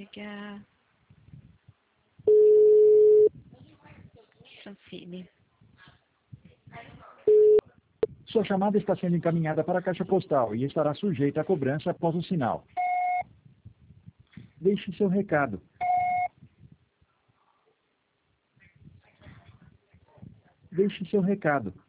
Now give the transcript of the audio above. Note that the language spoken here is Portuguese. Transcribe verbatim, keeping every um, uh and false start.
ligar. Francine. Sua chamada está sendo encaminhada para a caixa postal e estará sujeita a cobrança após o sinal. Deixe seu recado. Deixe seu recado.